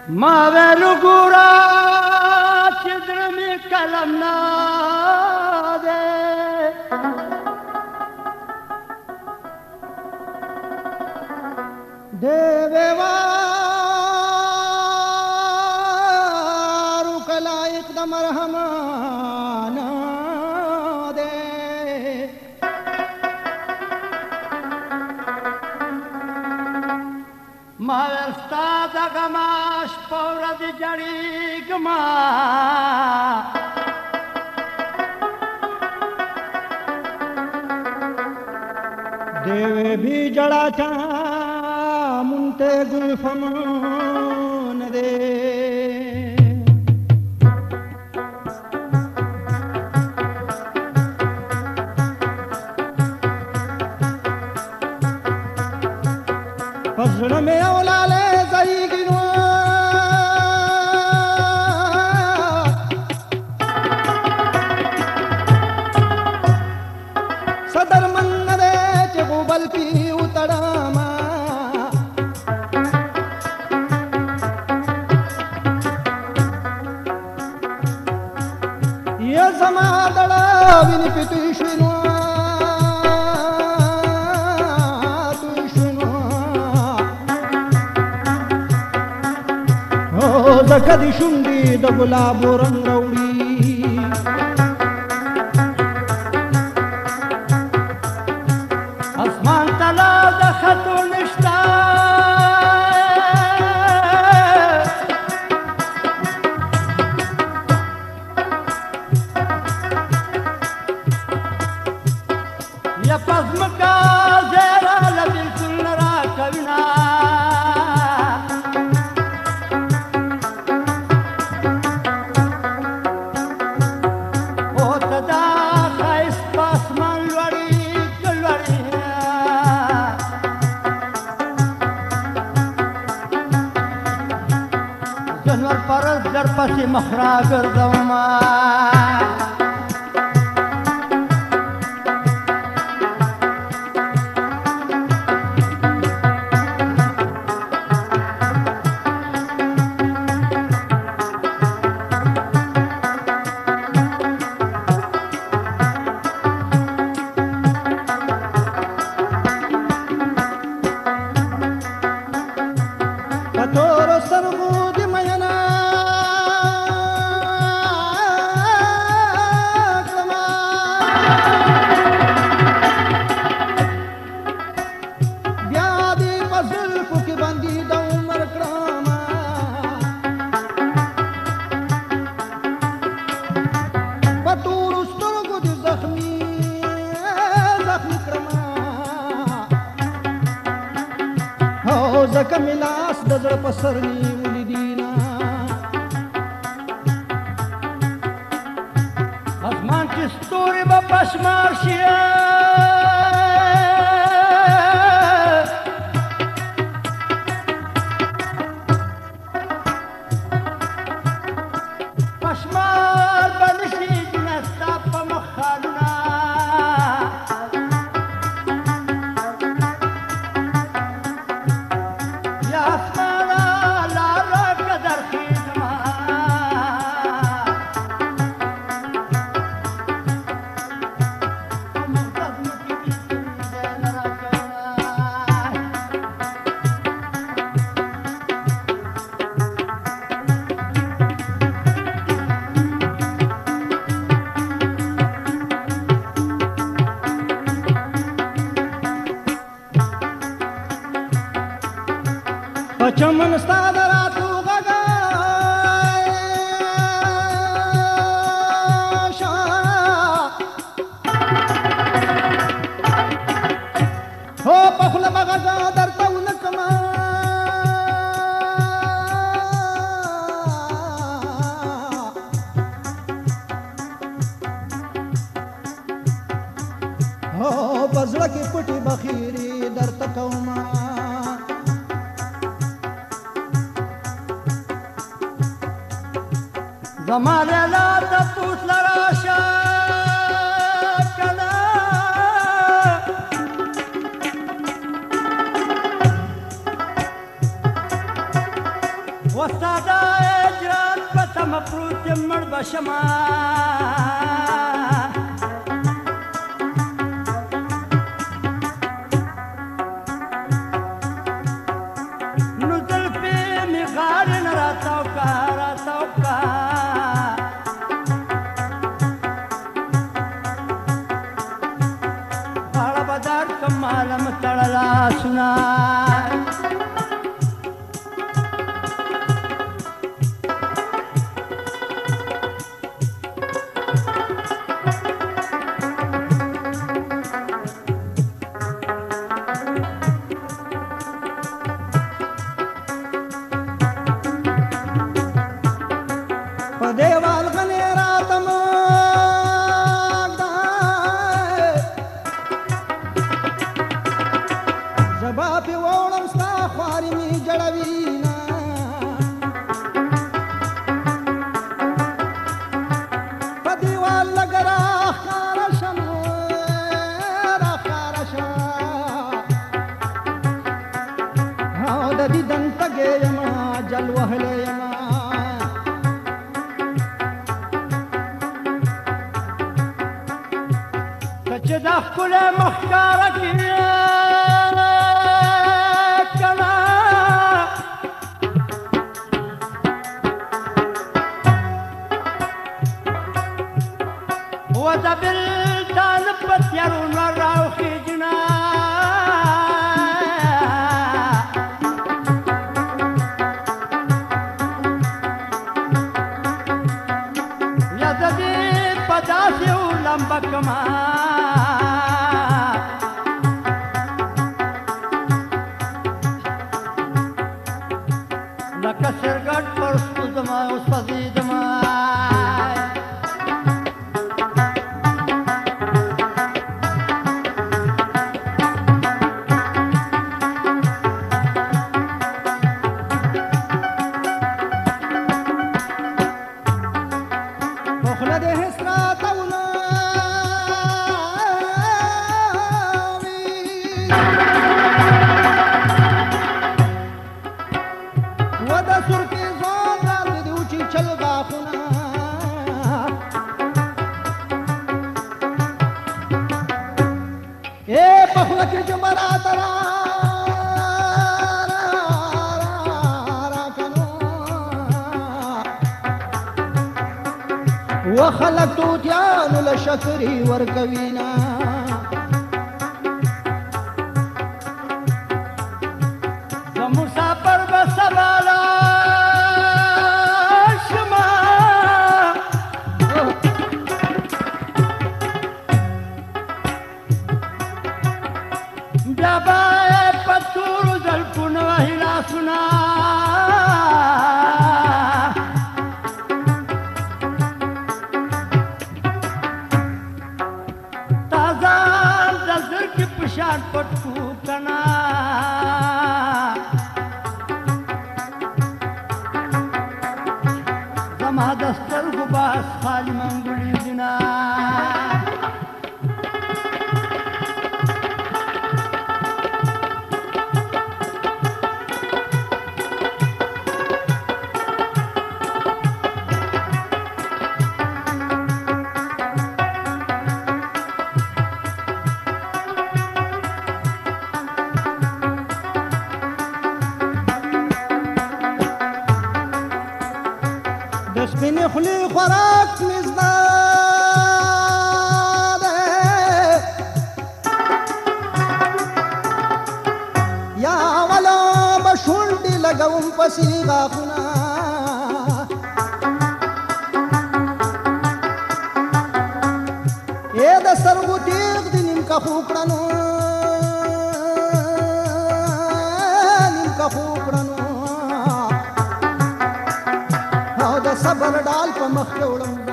ما ویلو ګورا چې زړه مې قلم نه دی دی وارو که لایق د مرحم نه دی ما ویل ستا دغه معاش په ورځې جړېږمه دیوې بی جړا چا مونته ګلفم نه دی په زړه مې اولاله ځایږي نو صدر من نه دی چې غوبل پې وتړمه یا زما دړه وینې پې توی شوې نو ځکه دې شونډې د ګلابو رنګ راوړي اسمان ته لا د خطو نشته یا په ځمکه زیره له بېلتون نه راکوینه جنور پرز در پسی مخرا گردوما کتورو سرغو دی مینا بیا دی پزل پوکی بندی دا عمر کراما پتورو سترگو دی زخمی کرما زکه مې لاس د زړه په سر نیولي دینه اسمان کې ستوري به پشمار شي پشمار به نشي دینه ستا په مخ خالونه چمن ستا د راتلو غږه هو په خوله به غږه درته ونه کړمه هو په زړه کې پټې بخیرې درته کومه زما لیلا ته پوس لراشه کنه وستا د هجرت په تمه پروت یم مړ به شمه نو زلفې مې غاړې نه راتاو که راتاو که غاړه به در کړم مالم تړه لاسونه دیوال غنی راتم زبا پی ووړم ستا خوارې مې جړوینا په دیوال لږ راښکاره شم راښکاره شه او د دیدن تږې یمه جل وهلی یمه چې دا ښکلی مخکاره کړې کنه و د بلدان په تیارونه راوخېږي یا د دې په داسې لمبه کما لکه سرګټ پر سوځما او سوځېدما په خوله دې هېڅ راته ونه سرکی زون راندې دې وچیچل غاښونه ای په خوله کې جمرات راکنو و خلک توتیانو له شکرې ورکوینه مسافر به سبا راشمه بیا به په تورو زلفونو وهي لاسونه تا ځان د زړګي په شان پټ کړو کنه زما د سترګو باس خالي منګولي دينا سپینې خولې خوراک مې زده دی یا ولا به شونډې لګوم پسې غاښونه ای د سترګو تیغ دې نیم کښو کړنو نیم کښو کړنو صبر ډال په مخ کې وړم